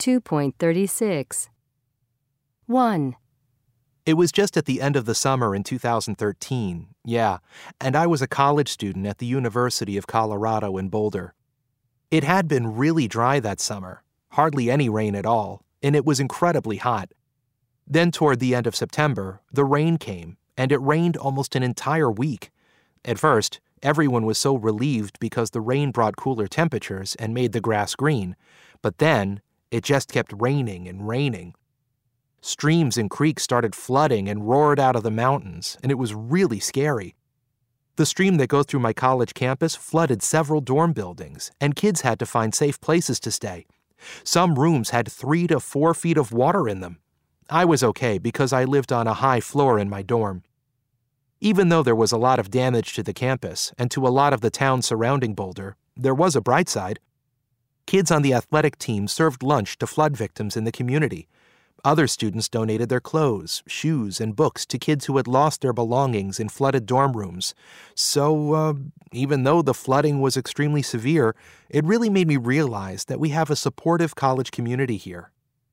2.36. 1. It was just at the end of the summer in 2013, and I was a college student at the University of Colorado in Boulder. It had been really dry that summer, hardly any rain at all, and it was incredibly hot. Then toward the end of September, the rain came, and it rained almost an entire week. At first, everyone was so relieved because the rain brought cooler temperatures and made the grass green, but then it just kept raining and raining. Streams and creeks started flooding and roared out of the mountains, and it was really scary. The stream that goes through my college campus flooded several dorm buildings, and kids had to find safe places to stay. Some rooms had 3 to 4 feet of water in them. I was okay because I lived on a high floor in my dorm. Even though there was a lot of damage to the campus and to a lot of the town surrounding Boulder, there was a bright side. Kids on the athletic team served lunch to flood victims in the community. Other students donated their clothes, shoes, and books to kids who had lost their belongings in flooded dorm rooms. So, even though the flooding was extremely severe, it really made me realize that we have a supportive college community here.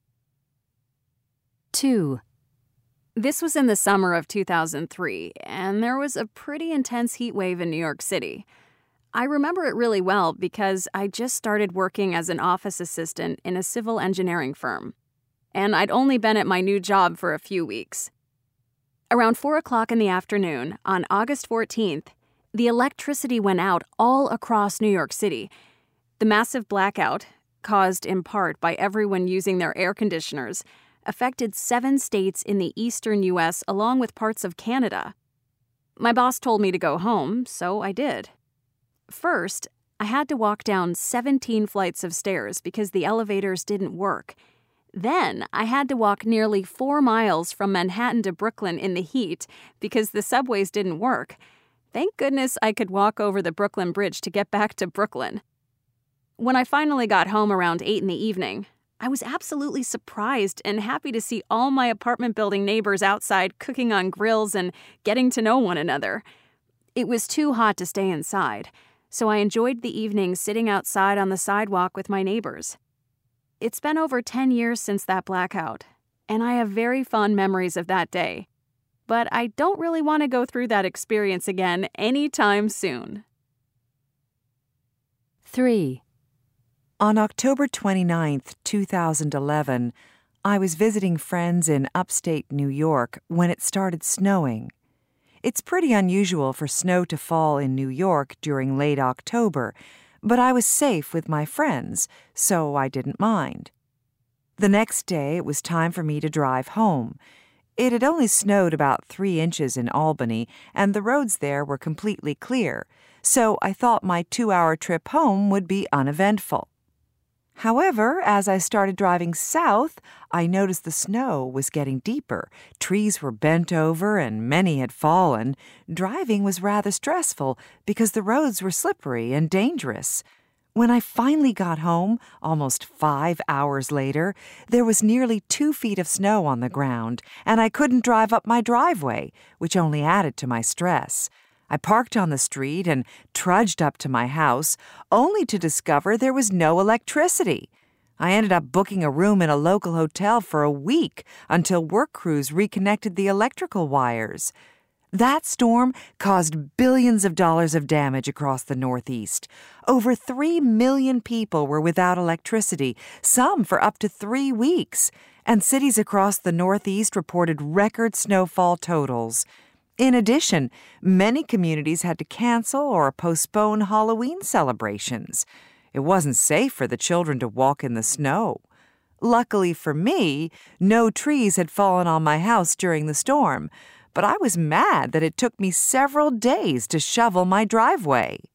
2. This was in the summer of 2003, and there was a pretty intense heat wave in New York City. I remember it really well because I just started working as an office assistant in a civil engineering firm, and I'd only been at my new job for a few weeks. Around 4 o'clock in the afternoon, on August 14th, the electricity went out all across New York City. The massive blackout, caused in part by everyone using their air conditioners, affected 7 states in the eastern U.S. along with parts of Canada. My boss told me to go home, so I did. First, I had to walk down 17 flights of stairs because the elevators didn't work. Then I had to walk nearly 4 miles from Manhattan to Brooklyn in the heat because the subways didn't work. Thank goodness I could walk over the Brooklyn Bridge to get back to Brooklyn. When I finally got home around 8 in the evening, I was absolutely surprised and happy to see all my apartment building neighbors outside cooking on grills and getting to know one another. It was too hot to stay inside, so I enjoyed the evening sitting outside on the sidewalk with my neighbors. It's been over 10 years since that blackout, and I have very fond memories of that day. But I don't really want to go through that experience again anytime soon. 3. On October 29, 2011, I was visiting friends in upstate New York when it started snowing. It's pretty unusual for snow to fall in New York during late October, but I was safe with my friends, so I didn't mind. The next day, it was time for me to drive home. It had only snowed about 3 inches in Albany, and the roads there were completely clear, so I thought my 2-hour trip home would be uneventful. However, as I started driving south, I noticed the snow was getting deeper. Trees were bent over and many had fallen. Driving was rather stressful because the roads were slippery and dangerous. When I finally got home, almost 5 hours later, there was nearly 2 feet of snow on the ground, and I couldn't drive up my driveway, which only added to my stress. I parked on the street and trudged up to my house, only to discover there was no electricity. I ended up booking a room in a local hotel for a week until work crews reconnected the electrical wires. That storm caused billions of dollars of damage across the Northeast. Over 3 million people were without electricity, some for up to 3 weeks, and cities across the Northeast reported record snowfall totals. In addition, many communities had to cancel or postpone Halloween celebrations. It wasn't safe for the children to walk in the snow. Luckily for me, no trees had fallen on my house during the storm, but I was mad that it took me several days to shovel my driveway.